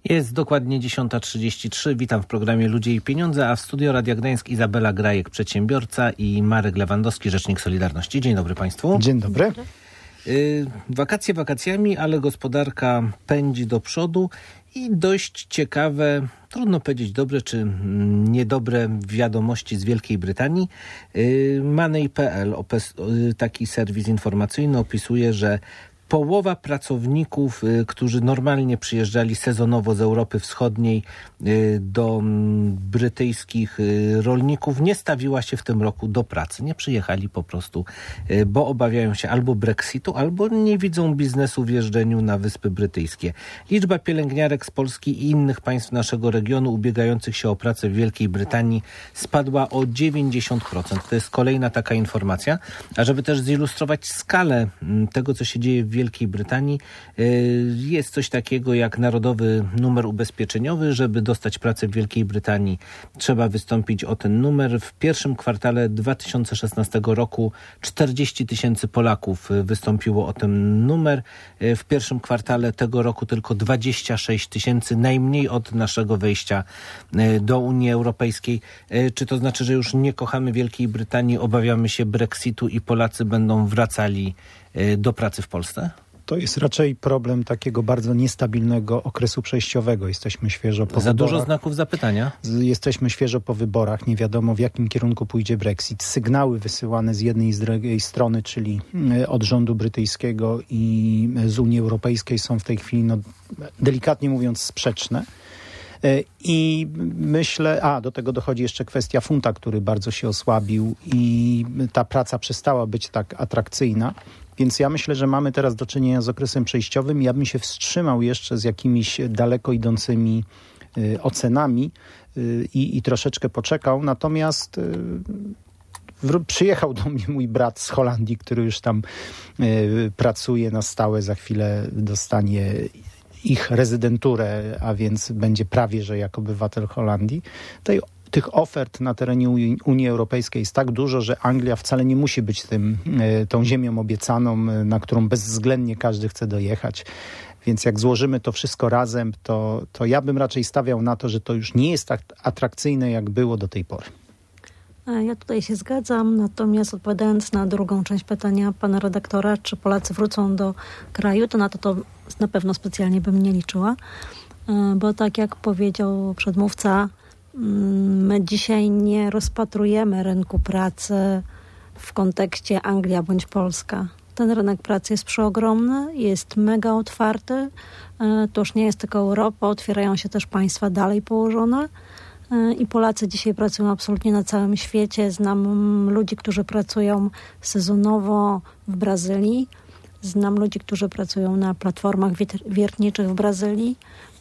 Jest dokładnie 10:33. Witam w programie Ludzie i Pieniądze, a w studio Radia Gdańsk Izabela Grajek, przedsiębiorca, i Marek Lewandowski, rzecznik Solidarności. Dzień dobry Państwu. Dzień dobry. Wakacje wakacjami, ale gospodarka pędzi do przodu i dość ciekawe, trudno powiedzieć dobre czy niedobre wiadomości z Wielkiej Brytanii. Money.pl, taki serwis informacyjny, opisuje, że połowa pracowników, którzy normalnie przyjeżdżali sezonowo z Europy Wschodniej do brytyjskich rolników, nie stawiła się w tym roku do pracy. Nie przyjechali po prostu, bo obawiają się albo Brexitu, albo nie widzą biznesu w jeżdżeniu na Wyspy Brytyjskie. Liczba pielęgniarek z Polski i innych państw naszego regionu ubiegających się o pracę w Wielkiej Brytanii spadła o 90%. To jest kolejna taka informacja. A żeby też zilustrować skalę tego, co się dzieje w Wielkiej Brytanii, jest coś takiego jak narodowy numer ubezpieczeniowy. Żeby dostać pracę w Wielkiej Brytanii, trzeba wystąpić o ten numer. W pierwszym kwartale 2016 roku 40 000 Polaków wystąpiło o ten numer. W pierwszym kwartale tego roku tylko 26 000, najmniej od naszego wejścia do Unii Europejskiej. Czy to znaczy, że już nie kochamy Wielkiej Brytanii, obawiamy się Brexitu i Polacy będą wracali do pracy w Polsce? To jest raczej problem takiego bardzo niestabilnego okresu przejściowego. Jesteśmy świeżo po wyborach. Dużo znaków zapytania. Jesteśmy świeżo po wyborach. Nie wiadomo, w jakim kierunku pójdzie Brexit. Sygnały wysyłane z jednej i z drugiej strony, czyli od rządu brytyjskiego i z Unii Europejskiej, są w tej chwili, delikatnie mówiąc, sprzeczne. I myślę, do tego dochodzi jeszcze kwestia funta, który bardzo się osłabił i ta praca przestała być tak atrakcyjna. Więc ja myślę, że mamy teraz do czynienia z okresem przejściowym. Ja bym się wstrzymał jeszcze z jakimiś daleko idącymi ocenami i troszeczkę poczekał. Natomiast przyjechał do mnie mój brat z Holandii, który już tam pracuje na stałe. Za chwilę dostanie ich rezydenturę, a więc będzie prawie że jak obywatel Holandii. Tych ofert na terenie Unii Europejskiej jest tak dużo, że Anglia wcale nie musi być tą ziemią obiecaną, na którą bezwzględnie każdy chce dojechać. Więc jak złożymy to wszystko razem, to ja bym raczej stawiał na to, że to już nie jest tak atrakcyjne, jak było do tej pory. Ja tutaj się zgadzam, natomiast odpowiadając na drugą część pytania pana redaktora, czy Polacy wrócą do kraju, to na pewno specjalnie bym nie liczyła, bo tak jak powiedział przedmówca, my dzisiaj nie rozpatrujemy rynku pracy w kontekście Anglia bądź Polska. Ten rynek pracy jest przeogromny, jest mega otwarty. To już nie jest tylko Europa, otwierają się też państwa dalej położone. I Polacy dzisiaj pracują absolutnie na całym świecie. Znam ludzi, którzy pracują sezonowo w Brazylii. Znam ludzi, którzy pracują na platformach wiertniczych w Brazylii,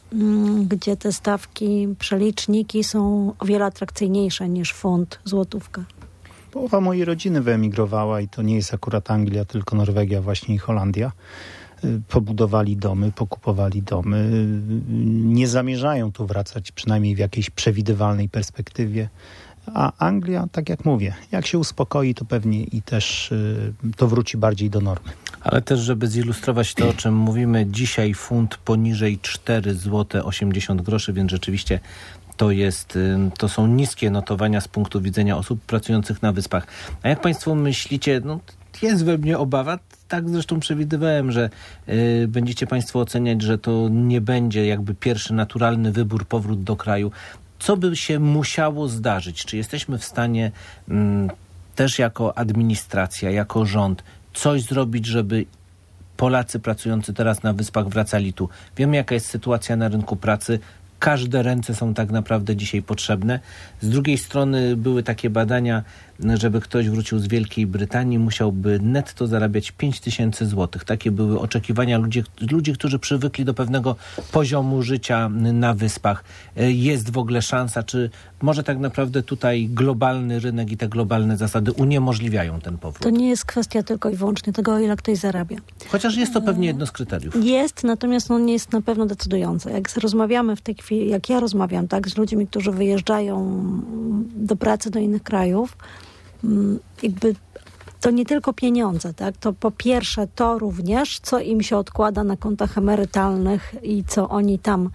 gdzie te stawki, przeliczniki są o wiele atrakcyjniejsze niż funt, złotówka. Połowa mojej rodziny wyemigrowała i to nie jest akurat Anglia, tylko Norwegia właśnie i Holandia. Pobudowali domy, pokupowali domy. Nie zamierzają tu wracać, przynajmniej w jakiejś przewidywalnej perspektywie. A Anglia, tak jak mówię, jak się uspokoi, to pewnie i też to wróci bardziej do normy. Ale też, żeby zilustrować to, o czym mówimy, dzisiaj funt poniżej 4,80 zł, więc rzeczywiście to są niskie notowania z punktu widzenia osób pracujących na wyspach. A jak Państwo myślicie, jest we mnie obawa, tak zresztą przewidywałem, że będziecie Państwo oceniać, że to nie będzie jakby pierwszy naturalny wybór, powrót do kraju. Co by się musiało zdarzyć? Czy jesteśmy w stanie też jako administracja, jako rząd coś zrobić, żeby Polacy pracujący teraz na wyspach wracali tu? Wiemy, jaka jest sytuacja na rynku pracy. Każde ręce są tak naprawdę dzisiaj potrzebne. Z drugiej strony były takie badania, żeby ktoś wrócił z Wielkiej Brytanii, musiałby netto zarabiać 5 000 złotych. Takie były oczekiwania ludzi, którzy przywykli do pewnego poziomu życia na wyspach. Jest w ogóle szansa, czy może tak naprawdę tutaj globalny rynek i te globalne zasady uniemożliwiają ten powrót? To nie jest kwestia tylko i wyłącznie tego, o ile ktoś zarabia. Chociaż jest to pewnie jedno z kryteriów. Jest, natomiast nie jest na pewno decydujące. Jak rozmawiamy w tej chwili, jak ja rozmawiam z ludźmi, którzy wyjeżdżają do pracy do innych krajów, jakby to nie tylko pieniądze, tak? To po pierwsze to również, co im się odkłada na kontach emerytalnych i co oni tam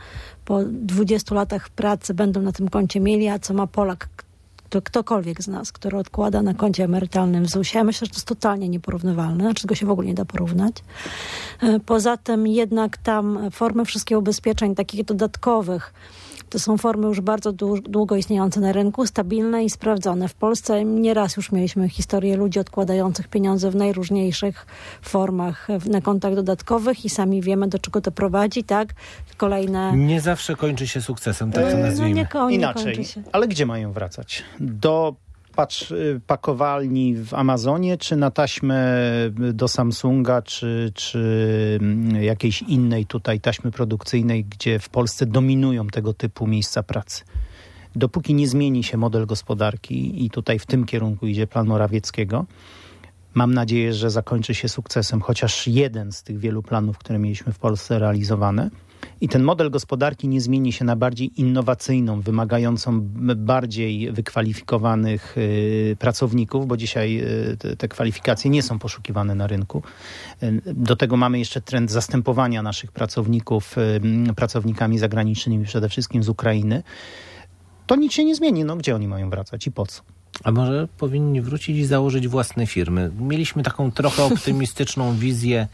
po 20 latach pracy będą na tym koncie mieli, a co ma Polak, ktokolwiek z nas, który odkłada na koncie emerytalnym w ZUS-ie. Ja myślę, że to jest totalnie nieporównywalne, znaczy tego się w ogóle nie da porównać. Poza tym jednak tam formy wszystkich ubezpieczeń takich dodatkowych to są formy już bardzo długo istniejące na rynku, stabilne i sprawdzone. W Polsce nieraz już mieliśmy historię ludzi odkładających pieniądze w najróżniejszych formach na kontach dodatkowych i sami wiemy, do czego to prowadzi, tak? Kolejne... Nie zawsze kończy się sukcesem, tak to nazwijmy. Inaczej, kończy się. Ale gdzie mają wracać? Do pakowalni w Amazonie, czy na taśmę do Samsunga, czy jakiejś innej tutaj taśmy produkcyjnej, gdzie w Polsce dominują tego typu miejsca pracy. Dopóki nie zmieni się model gospodarki i tutaj w tym kierunku idzie plan Morawieckiego, mam nadzieję, że zakończy się sukcesem chociaż jeden z tych wielu planów, które mieliśmy w Polsce realizowane. I ten model gospodarki nie zmieni się na bardziej innowacyjną, wymagającą bardziej wykwalifikowanych pracowników, bo dzisiaj te kwalifikacje nie są poszukiwane na rynku. Do tego mamy jeszcze trend zastępowania naszych pracowników pracownikami zagranicznymi, przede wszystkim z Ukrainy. To nic się nie zmieni. No, gdzie oni mają wracać i po co? A może powinni wrócić i założyć własne firmy? Mieliśmy taką trochę optymistyczną wizję,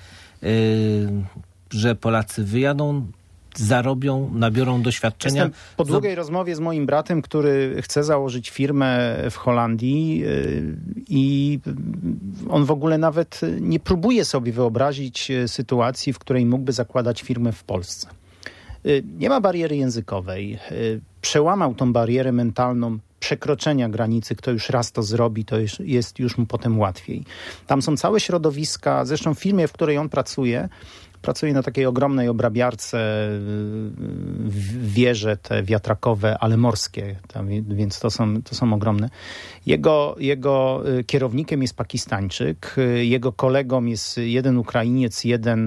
że Polacy wyjadą, zarobią, nabiorą doświadczenia. Jestem po długiej rozmowie z moim bratem, który chce założyć firmę w Holandii i on w ogóle nawet nie próbuje sobie wyobrazić sytuacji, w której mógłby zakładać firmę w Polsce. Nie ma bariery językowej. Przełamał tą barierę mentalną przekroczenia granicy. Kto już raz to zrobi, to jest już mu potem łatwiej. Tam są całe środowiska. Zresztą w firmie, w której on pracuje na takiej ogromnej obrabiarce, wieże te wiatrakowe, ale morskie, więc to są ogromne. Jego kierownikiem jest Pakistańczyk, jego kolegą jest jeden Ukrainiec,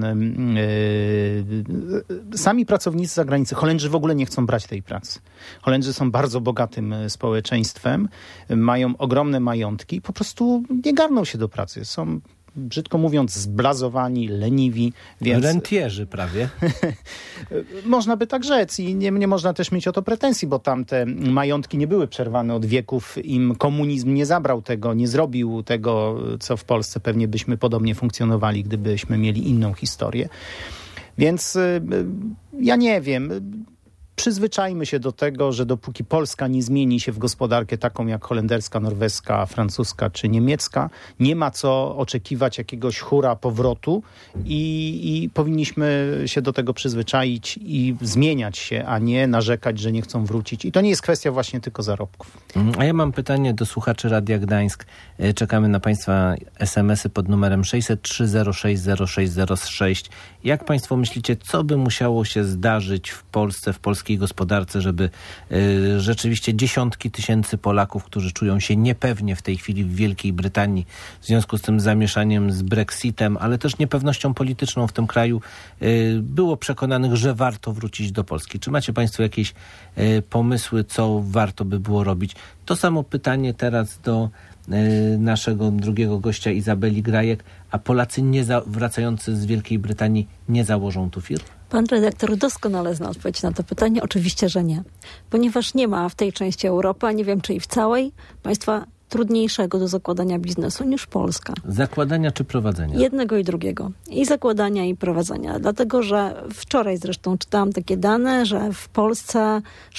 sami pracownicy z zagranicy. Holendrzy w ogóle nie chcą brać tej pracy. Holendrzy są bardzo bogatym społeczeństwem, mają ogromne majątki, po prostu nie garną się do pracy. Są, brzydko mówiąc, zblazowani, leniwi. Więc... Rentierzy prawie. Można by tak rzec i nie można też mieć o to pretensji, bo tamte majątki nie były przerwane od wieków. Im komunizm nie zabrał tego, nie zrobił tego, co w Polsce pewnie byśmy podobnie funkcjonowali, gdybyśmy mieli inną historię. Więc ja nie wiem... Przyzwyczajmy się do tego, że dopóki Polska nie zmieni się w gospodarkę taką jak holenderska, norweska, francuska czy niemiecka, nie ma co oczekiwać jakiegoś hura powrotu i powinniśmy się do tego przyzwyczaić i zmieniać się, a nie narzekać, że nie chcą wrócić. I to nie jest kwestia właśnie tylko zarobków. A ja mam pytanie do słuchaczy Radia Gdańsk. Czekamy na Państwa SMS-y pod numerem 603 06 0606. Jak Państwo myślicie, co by musiało się zdarzyć w Polsce, w polskiej gospodarce, żeby rzeczywiście dziesiątki tysięcy Polaków, którzy czują się niepewnie w tej chwili w Wielkiej Brytanii w związku z tym zamieszaniem z Brexitem, ale też niepewnością polityczną w tym kraju, było przekonanych, że warto wrócić do Polski. Czy macie Państwo jakieś pomysły, co warto by było robić? To samo pytanie teraz do naszego drugiego gościa, Izabeli Grajek. A Polacy wracający z Wielkiej Brytanii nie założą tu firm? Pan redaktor doskonale zna odpowiedź na to pytanie. Oczywiście, że nie. Ponieważ nie ma w tej części Europy, a nie wiem, czy i w całej, państwa trudniejszego do zakładania biznesu niż Polska. Zakładania czy prowadzenia? Jednego i drugiego. I zakładania, i prowadzenia. Dlatego, że wczoraj zresztą czytałam takie dane, że w Polsce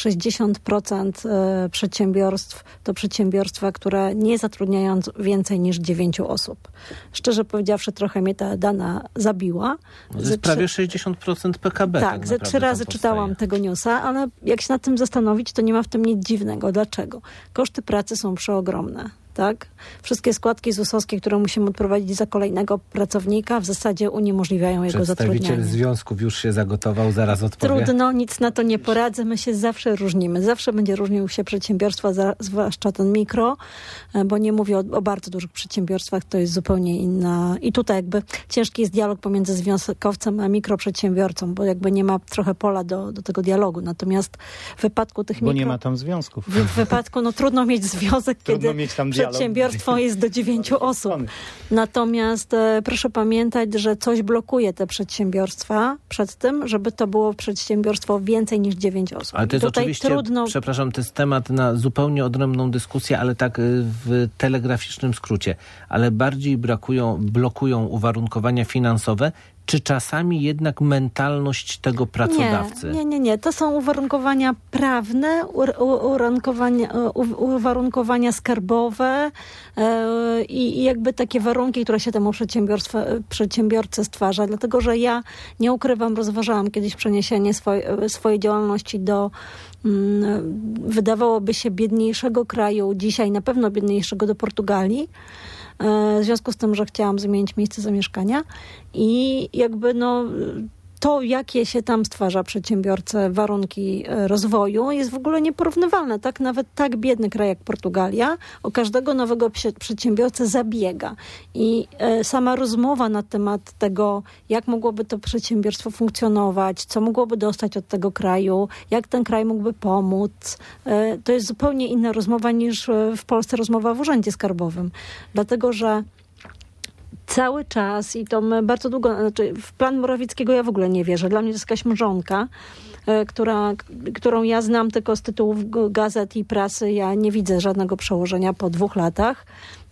60% przedsiębiorstw to przedsiębiorstwa, które nie zatrudniają więcej niż 9 osób. Szczerze powiedziawszy, trochę mnie ta dana zabiła. To jest prawie 60% PKB. Tak, ze 3 razy czytałam tego newsa, ale jak się nad tym zastanowić, to nie ma w tym nic dziwnego. Dlaczego? Koszty pracy są przeogromne. Tak? Wszystkie składki ZUS-owskie, które musimy odprowadzić za kolejnego pracownika, w zasadzie uniemożliwiają jego zatrudnianie. Przedstawiciel związków już się zagotował, zaraz odpowie. Trudno, nic na to nie poradzę. My się zawsze różnimy. Zawsze będzie różnił się przedsiębiorstwa, zwłaszcza ten mikro, bo nie mówię o bardzo dużych przedsiębiorstwach, to jest zupełnie inna. I tutaj jakby ciężki jest dialog pomiędzy związkowcem a mikroprzedsiębiorcą, bo jakby nie ma trochę pola do tego dialogu. Natomiast w wypadku tych Bo nie ma tam związków. W wypadku, trudno mieć związek, trudno kiedy mieć tam dialog. przedsiębiorstwo jest do 9 osób. Natomiast proszę pamiętać, że coś blokuje te przedsiębiorstwa przed tym, żeby to było przedsiębiorstwo więcej niż 9 osób. Ale to jest oczywiście, przepraszam, to jest temat na zupełnie odrębną dyskusję, ale tak w telegraficznym skrócie. Ale bardziej blokują uwarunkowania finansowe, czy czasami jednak mentalność tego pracodawcy? Nie. To są uwarunkowania prawne, uwarunkowania skarbowe i jakby takie warunki, które się temu przedsiębiorcy stwarza. Dlatego, że ja nie ukrywam, rozważałam kiedyś przeniesienie swojej działalności do wydawałoby się biedniejszego kraju, dzisiaj na pewno biedniejszego, do Portugalii. W związku z tym, że chciałam zmienić miejsce zamieszkania i jakby to, jakie się tam stwarza przedsiębiorcę warunki rozwoju, jest w ogóle nieporównywalne. Tak? Nawet tak biedny kraj jak Portugalia o każdego nowego przedsiębiorcę zabiega. I sama rozmowa na temat tego, jak mogłoby to przedsiębiorstwo funkcjonować, co mogłoby dostać od tego kraju, jak ten kraj mógłby pomóc, to jest zupełnie inna rozmowa niż w Polsce rozmowa w urzędzie skarbowym. Dlatego, że cały czas i to my bardzo długo, w plan Morawieckiego ja w ogóle nie wierzę. Dla mnie to jest jakaś mrzonka, którą ja znam tylko z tytułów gazet i prasy. Ja nie widzę żadnego przełożenia po 2 latach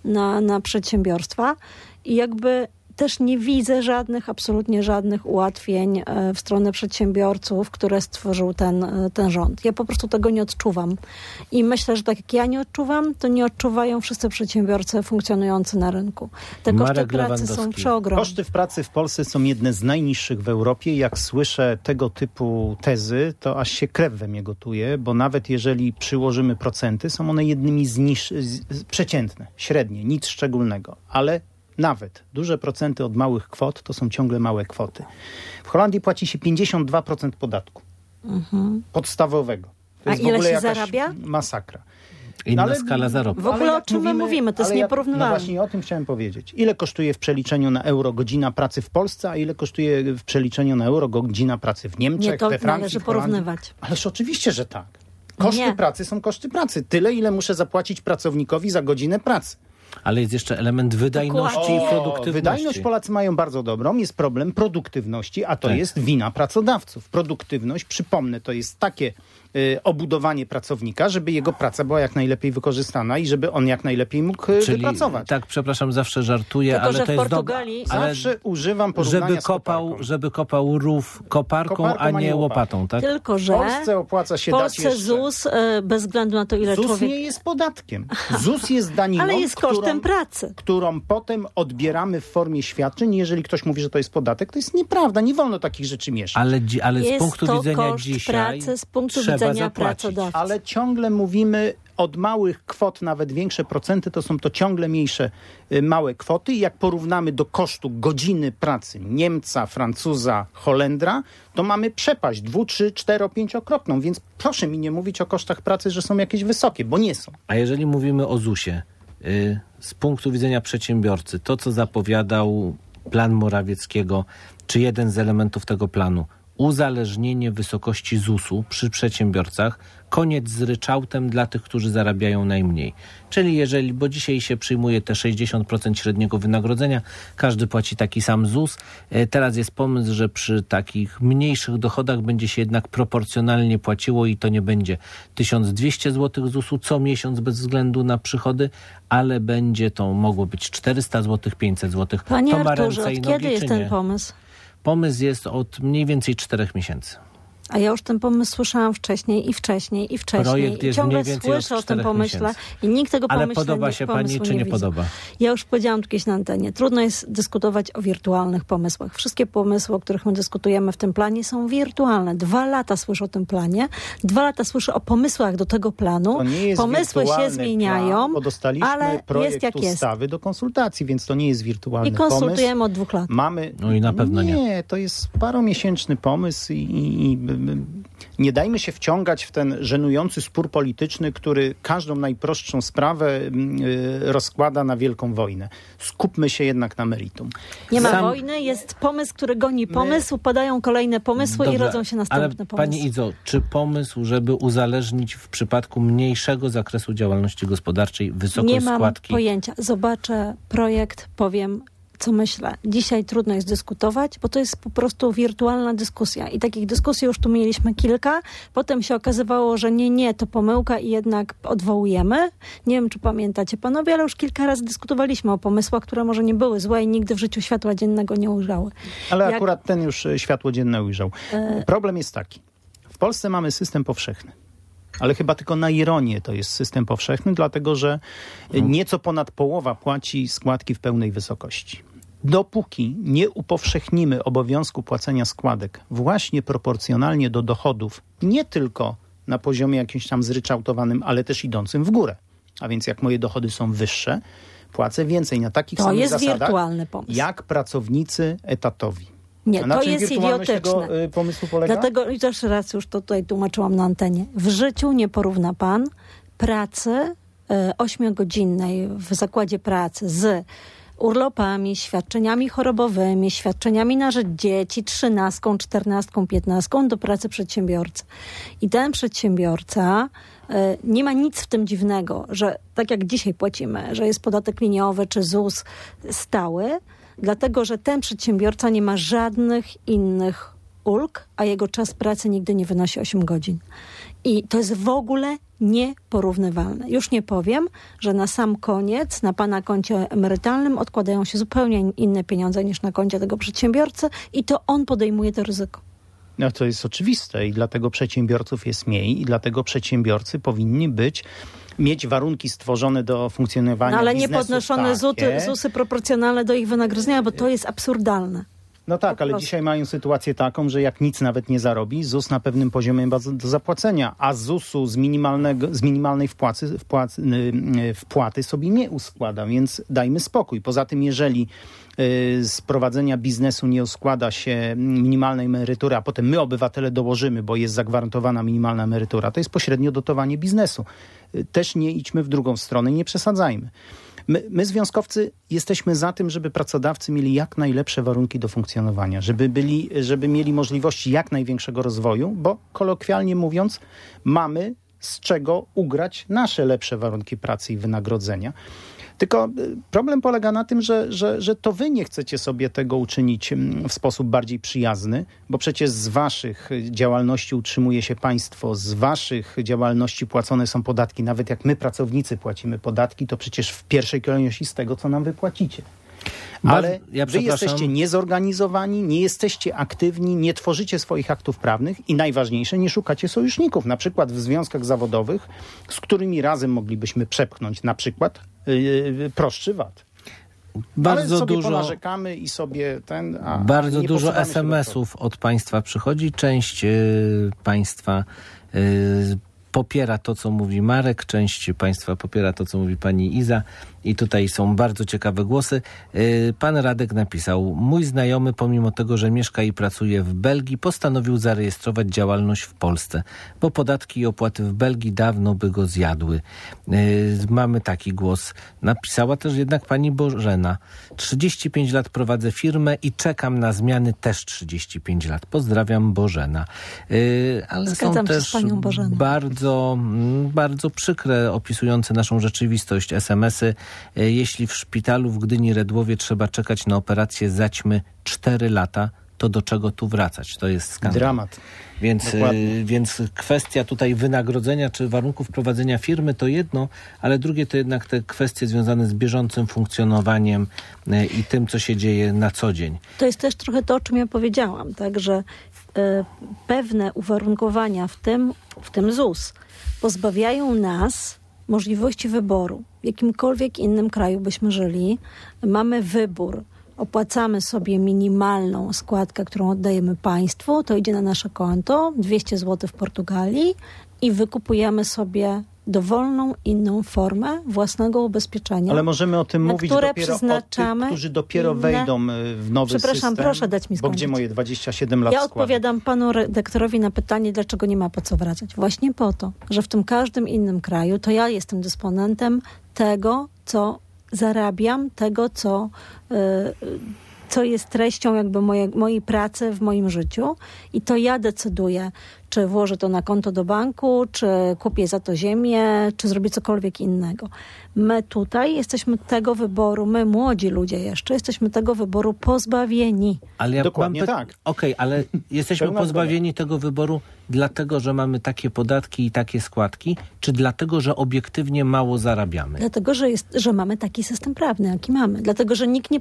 na przedsiębiorstwa i jakby też nie widzę absolutnie żadnych ułatwień w stronę przedsiębiorców, które stworzył ten rząd. Ja po prostu tego nie odczuwam. I myślę, że tak jak ja nie odczuwam, to nie odczuwają wszyscy przedsiębiorcy funkcjonujący na rynku. Te koszty pracy są przeogromne. Koszty pracy w Polsce są jedne z najniższych w Europie. Jak słyszę tego typu tezy, to aż się krew we mnie gotuje, bo nawet jeżeli przyłożymy procenty, są one jednymi z przeciętne, średnie, nic szczególnego. Ale nawet duże procenty od małych kwot to są ciągle małe kwoty. W Holandii płaci się 52% podatku podstawowego. To jest ile w ogóle się jakaś zarabia? Masakra. Inna skala zarobku. W ogóle o czym my mówimy? To jest nieporównywalne. No właśnie o tym chciałem powiedzieć. Ile kosztuje w przeliczeniu na euro godzina pracy w Polsce, a ile kosztuje w przeliczeniu na euro godzina pracy w Niemczech, we Francji, należy porównywać. Ależ oczywiście, że tak. Koszty pracy są koszty pracy. Tyle, ile muszę zapłacić pracownikowi za godzinę pracy. Ale jest jeszcze element wydajności i produktywności. Wydajność Polacy mają bardzo dobrą. Jest problem produktywności, a to jest wina pracodawców. Produktywność, przypomnę, to jest takie obudowanie pracownika, żeby jego praca była jak najlepiej wykorzystana i żeby on jak najlepiej mógł wypracować. Tak, przepraszam, zawsze żartuję, tylko, ale że to w jest Portugalii zawsze używam porównania z koparką. Żeby kopał rów koparką, a nie łopatą, tak? Tylko, że w Polsce opłaca się dać jeszcze. ZUS, bez względu na to, ile ZUS człowiek... nie jest podatkiem. ZUS jest daniną, ale jest kosztem pracy. Którą potem odbieramy w formie świadczeń. Jeżeli ktoś mówi, że to jest podatek, to jest nieprawda. Nie wolno takich rzeczy mieszać. Ale z punktu to widzenia koszt dzisiaj pracy, z punktu trzeba widzenia zapłacić. pracodawcy. Ale ciągle mówimy od małych kwot, nawet większe procenty, to są to ciągle mniejsze małe kwoty. I jak porównamy do kosztu godziny pracy Niemca, Francuza, Holendra, to mamy przepaść 2, 3, 4, 5-krotną. Więc proszę mi nie mówić o kosztach pracy, że są jakieś wysokie, bo nie są. A jeżeli mówimy o ZUS-ie, z punktu widzenia przedsiębiorcy, to co zapowiadał plan Morawieckiego, czy jeden z elementów tego planu, uzależnienie wysokości ZUS-u przy przedsiębiorcach, koniec z ryczałtem dla tych, którzy zarabiają najmniej. Czyli bo dzisiaj się przyjmuje te 60% średniego wynagrodzenia, każdy płaci taki sam ZUS. Teraz jest pomysł, że przy takich mniejszych dochodach będzie się jednak proporcjonalnie płaciło i to nie będzie 1200 zł ZUS-u co miesiąc bez względu na przychody, ale będzie to mogło być 400 zł, 500 zł. Panie to ma Arturze, ręce i od nogi, kiedy jest ten pomysł? Pomysł jest od mniej więcej 4 miesięcy. A ja już ten pomysł słyszałam wcześniej. Projekt jest ciągle mniej więcej słyszę o tym pomyśle miesięcy. i nikt tego Ale podoba się pani, czy nie podoba? Ja już powiedziałam tu kiedyś na antenie. Trudno jest dyskutować o wirtualnych pomysłach. Wszystkie pomysły, o których my dyskutujemy w tym planie, są wirtualne. 2 lata słyszę o tym planie. 2 lata słyszę o pomysłach do tego planu. To nie jest pomysły się zmieniają, plan, bo dostaliśmy ale projekt jest jak ustawy do konsultacji, więc to nie jest wirtualny pomysł. I konsultujemy od 2 lat. Mamy... No i na pewno nie. Nie, to jest paromiesięczny pomysł i nie dajmy się wciągać w ten żenujący spór polityczny, który każdą najprostszą sprawę rozkłada na wielką wojnę. Skupmy się jednak na meritum. Nie ma wojny, jest pomysł, który goni pomysł, padają kolejne pomysły i rodzą się następne pomysły. Pani Izo, czy pomysł, żeby uzależnić w przypadku mniejszego zakresu działalności gospodarczej wysokość składki? Nie mam pojęcia. Zobaczę projekt, powiem, co myślę. Dzisiaj trudno jest dyskutować, bo to jest po prostu wirtualna dyskusja. I takich dyskusji już tu mieliśmy kilka. Potem się okazywało, że nie, to pomyłka i jednak odwołujemy. Nie wiem, czy pamiętacie panowie, ale już kilka razy dyskutowaliśmy o pomysłach, które może nie były złe i nigdy w życiu światła dziennego nie ujrzały. Ale akurat ten już światło dzienne ujrzał. Problem jest taki. W Polsce mamy system powszechny. Ale chyba tylko na ironię to jest system powszechny, dlatego że nieco ponad połowa płaci składki w pełnej wysokości. Dopóki nie upowszechnimy obowiązku płacenia składek właśnie proporcjonalnie do dochodów, nie tylko na poziomie jakimś tam zryczałtowanym, ale też idącym w górę. A więc jak moje dochody są wyższe, płacę więcej na takich samych zasadach, jak pracownicy etatowi. Nie, to jest idiotyczne. Tego pomysłu polega? Dlatego i też raz już to tutaj tłumaczyłam na antenie. W życiu nie porówna pan pracy 8-godzinnej w zakładzie pracy z urlopami, świadczeniami chorobowymi, świadczeniami na rzecz dzieci, 13, 14, 15 do pracy przedsiębiorcy. I ten przedsiębiorca nie ma nic w tym dziwnego, że tak jak dzisiaj płacimy, że jest podatek liniowy czy ZUS stały, dlatego że ten przedsiębiorca nie ma żadnych innych ulg, a jego czas pracy nigdy nie wynosi 8 godzin. I to jest w ogóle nieporównywalne. Już nie powiem, że na sam koniec na pana koncie emerytalnym odkładają się zupełnie inne pieniądze niż na koncie tego przedsiębiorcy i to on podejmuje to ryzyko. No to jest oczywiste i dlatego przedsiębiorców jest mniej i dlatego przedsiębiorcy powinni mieć warunki stworzone do funkcjonowania ale biznesu. Nie podnoszone ZUSy proporcjonalne do ich wynagrodzenia, bo to jest absurdalne. No tak, ale dzisiaj mają sytuację taką, że jak nic nawet nie zarobi, ZUS na pewnym poziomie ma do zapłacenia, a ZUS-u z minimalnej wpłaty sobie nie uskłada, więc dajmy spokój. Poza tym, jeżeli z prowadzenia biznesu nie uskłada się minimalnej emerytury, a potem my, obywatele, dołożymy, bo jest zagwarantowana minimalna emerytura, to jest pośrednio dotowanie biznesu. Też nie idźmy w drugą stronę, nie przesadzajmy. My, związkowcy, jesteśmy za tym, żeby pracodawcy mieli jak najlepsze warunki do funkcjonowania, żeby mieli możliwości jak największego rozwoju, bo kolokwialnie mówiąc, mamy z czego ugrać nasze lepsze warunki pracy i wynagrodzenia. Tylko problem polega na tym, że to wy nie chcecie sobie tego uczynić w sposób bardziej przyjazny, bo przecież z waszych działalności utrzymuje się państwo, z waszych działalności płacone są podatki. Nawet jak my, pracownicy, płacimy podatki, to przecież w pierwszej kolejności z tego, co nam wypłacicie. Ale wy jesteście niezorganizowani, nie jesteście aktywni, nie tworzycie swoich aktów prawnych i najważniejsze, nie szukacie sojuszników, na przykład w związkach zawodowych, z którymi razem moglibyśmy przepchnąć na przykład prostszy VAT. Bardzo ale sobie dużo ponarzekamy i sobie bardzo dużo SMS-ów od państwa przychodzi. Część państwa popiera to, co mówi Marek, część państwa popiera to, co mówi pani Iza i tutaj są bardzo ciekawe głosy. Pan Radek napisał: mój znajomy, pomimo tego, że mieszka i pracuje w Belgii, postanowił zarejestrować działalność w Polsce, bo podatki i opłaty w Belgii dawno by go zjadły. Mamy taki głos. Napisała też jednak pani Bożena: 35 lat prowadzę firmę i czekam na zmiany też 35 lat. Pozdrawiam, Bożena. Ale Zgadzam są się też z panią Bożeną. bardzo przykre, opisujące naszą rzeczywistość SMS-y. Jeśli w szpitalu w Gdyni-Redłowie trzeba czekać na operację zaćmy 4 lata, to do czego tu wracać? To jest skandal. Dramat. Więc kwestia tutaj wynagrodzenia czy warunków prowadzenia firmy to jedno, ale drugie to jednak te kwestie związane z bieżącym funkcjonowaniem i tym, co się dzieje na co dzień. To jest też trochę to, o czym ja powiedziałam, tak, że pewne uwarunkowania w tym ZUS pozbawiają nas możliwości wyboru. W jakimkolwiek innym kraju byśmy żyli, mamy wybór. Opłacamy sobie minimalną składkę, którą oddajemy państwu, to idzie na nasze konto, 200 zł w Portugalii i wykupujemy sobie dowolną inną formę własnego ubezpieczenia. Ale możemy o tym mówić dopiero przeznaczamy o tych, którzy dopiero wejdą w nowy system. Proszę dać mi skończyć. Bo gdzie moje 27 lat Ja składek? odpowiadam panu redaktorowi na pytanie, dlaczego nie ma po co wracać. Właśnie po to, że w tym każdym innym kraju to ja jestem dysponentem tego, co zarabiam, tego, co jest treścią jakby mojej pracy w moim życiu i to ja decyduję, czy włożę to na konto do banku, czy kupię za to ziemię, czy zrobię cokolwiek innego. My tutaj jesteśmy tego wyboru, my młodzi ludzie jeszcze, jesteśmy tego wyboru pozbawieni. Ale ja Dokładnie tak. Okej, ale jesteśmy pozbawieni tego wyboru dlatego, że mamy takie podatki i takie składki, czy dlatego, że obiektywnie mało zarabiamy? Dlatego, że mamy taki system prawny, jaki mamy. Dlatego, że nikt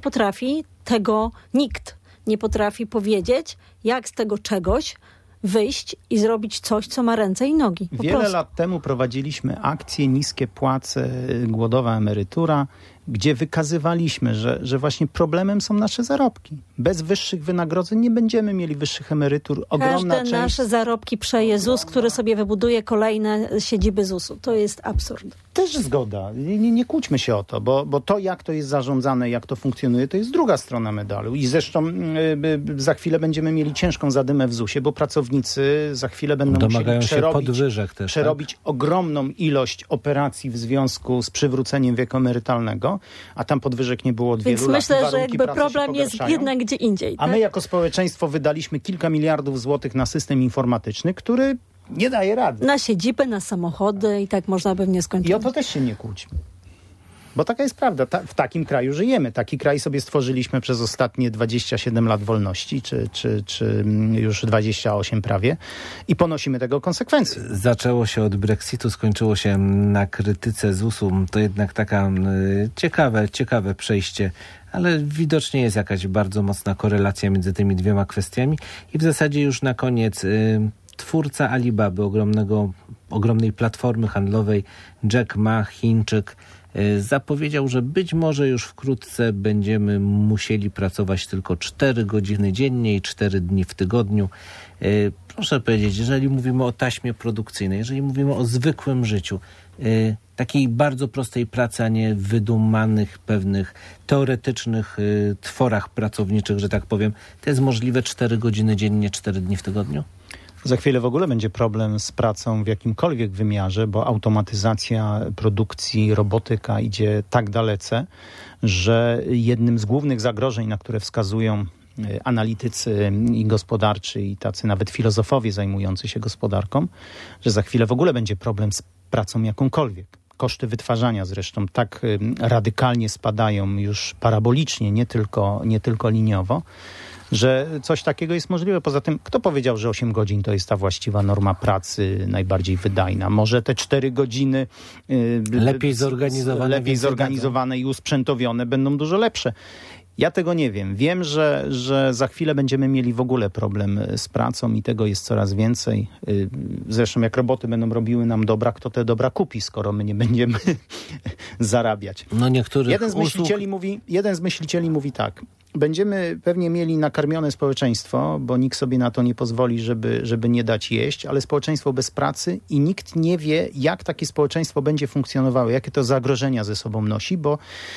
nie potrafi powiedzieć, jak z tego czegoś wyjść i zrobić coś, co ma ręce i nogi. Wiele lat temu prowadziliśmy akcję Niskie płace, głodowa emerytura, gdzie wykazywaliśmy, że właśnie problemem są nasze zarobki. Bez wyższych wynagrodzeń nie będziemy mieli wyższych emerytur. Każde nasze zarobki przeje ZUS, który sobie wybuduje kolejne siedziby ZUS-u. To jest absurd. Też zgoda. Nie kłóćmy się o to, bo to, jak to jest zarządzane, jak to funkcjonuje, to jest druga strona medalu. I zresztą za chwilę będziemy mieli ciężką zadymę w ZUS-ie, bo pracownicy za chwilę będą musieli przerobić ogromną ilość operacji w związku z przywróceniem wieku emerytalnego, a tam podwyżek nie było od wielu lat. Więc myślę, że jakby problem jest jednak gdzie indziej. A my jako społeczeństwo wydaliśmy kilka miliardów złotych na system informatyczny, który nie daje rady. Na siedziby, na samochody i tak można by w nieskończoność. I o to też się nie kłóćmy. Bo taka jest prawda. W takim kraju żyjemy. Taki kraj sobie stworzyliśmy przez ostatnie 27 lat wolności, czy już 28 prawie i ponosimy tego konsekwencje. Zaczęło się od Brexitu, skończyło się na krytyce ZUS-u. To jednak taka ciekawe przejście, ale widocznie jest jakaś bardzo mocna korelacja między tymi dwiema kwestiami. I w zasadzie już na koniec twórca Alibaby, ogromnej platformy handlowej, Jack Ma, Chińczyk, zapowiedział, że być może już wkrótce będziemy musieli pracować tylko 4 godziny dziennie i 4 dni w tygodniu. Proszę powiedzieć, jeżeli mówimy o taśmie produkcyjnej, jeżeli mówimy o zwykłym życiu, takiej bardzo prostej pracy, a nie wydumanych pewnych teoretycznych tworach pracowniczych, że tak powiem, to jest możliwe 4 godziny dziennie, 4 dni w tygodniu? Za chwilę w ogóle będzie problem z pracą w jakimkolwiek wymiarze, bo automatyzacja produkcji, robotyka idzie tak dalece, że jednym z głównych zagrożeń, na które wskazują analitycy i gospodarczy i tacy nawet filozofowie zajmujący się gospodarką, że za chwilę w ogóle będzie problem z pracą jakąkolwiek. Koszty wytwarzania zresztą tak radykalnie spadają już parabolicznie, nie tylko liniowo, że coś takiego jest możliwe. Poza tym, kto powiedział, że 8 godzin to jest ta właściwa norma pracy, najbardziej wydajna? Może te 4 godziny lepiej zorganizowane i usprzętowione będą dużo lepsze. Ja tego nie wiem. Wiem, że za chwilę będziemy mieli w ogóle problem z pracą i tego jest coraz więcej. Zresztą jak roboty będą robiły nam dobra, kto te dobra kupi, skoro my nie będziemy zarabiać. No jeden z myślicieli mówi tak. Będziemy pewnie mieli nakarmione społeczeństwo, bo nikt sobie na to nie pozwoli, żeby nie dać jeść, ale społeczeństwo bez pracy i nikt nie wie, jak takie społeczeństwo będzie funkcjonowało, jakie to zagrożenia ze sobą nosi, bo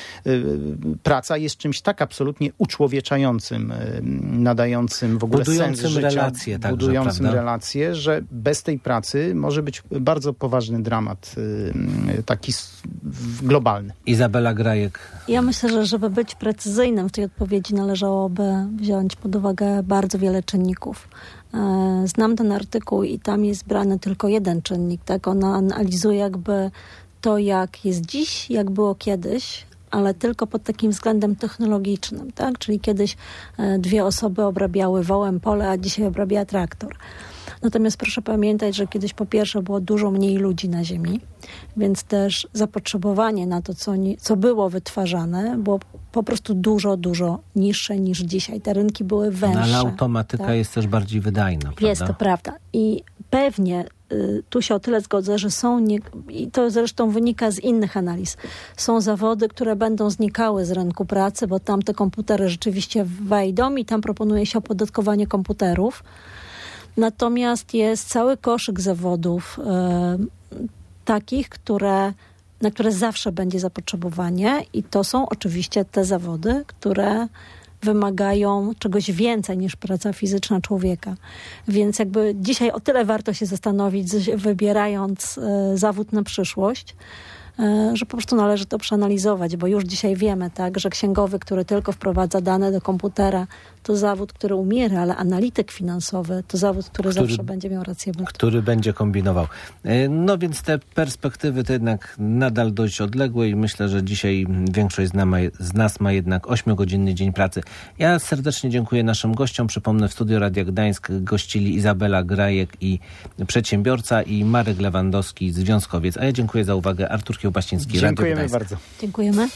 praca jest czymś tak absolutnie uczłowieczającym, nadającym w ogóle sens życia, budującym relacje, że bez tej pracy może być bardzo poważny dramat, taki globalny. Izabela Grajek. Ja myślę, że żeby być precyzyjnym w tej odpowiedzi, należałoby wziąć pod uwagę bardzo wiele czynników. Znam ten artykuł i tam jest brany tylko jeden czynnik. Tak? Ona analizuje jakby to, jak jest dziś, jak było kiedyś, ale tylko pod takim względem technologicznym. Tak? Czyli kiedyś 2 osoby obrabiały wołem pole, a dzisiaj obrabia traktor. Natomiast proszę pamiętać, że kiedyś po pierwsze było dużo mniej ludzi na ziemi, więc też zapotrzebowanie na to, co było wytwarzane, było po prostu dużo niższe niż dzisiaj. Te rynki były węższe. Ale automatyka jest też bardziej wydajna, prawda? Jest, to prawda. I pewnie tu się o tyle zgodzę, że i to zresztą wynika z innych analiz, są zawody, które będą znikały z rynku pracy, bo tam te komputery rzeczywiście wejdą i tam proponuje się opodatkowanie komputerów. Natomiast jest cały koszyk zawodów, takich, na które zawsze będzie zapotrzebowanie i to są oczywiście te zawody, które wymagają czegoś więcej niż praca fizyczna człowieka. Więc jakby dzisiaj o tyle warto się zastanowić, wybierając zawód na przyszłość, że po prostu należy to przeanalizować, bo już dzisiaj wiemy, tak, że księgowy, który tylko wprowadza dane do komputera, to zawód, który umiera, ale analityk finansowy to zawód, który zawsze będzie miał rację bytu. Który będzie kombinował. No więc te perspektywy to jednak nadal dość odległe i myślę, że dzisiaj większość z nas ma jednak 8-godzinny dzień pracy. Ja serdecznie dziękuję naszym gościom. Przypomnę, w studiu Radia Gdańsk gościli Izabela Grajek i przedsiębiorca i Marek Lewandowski, związkowiec. A ja dziękuję za uwagę. Artur Kiełbasiński, Radio Gdańsk. Dziękujemy bardzo. Dziękujemy.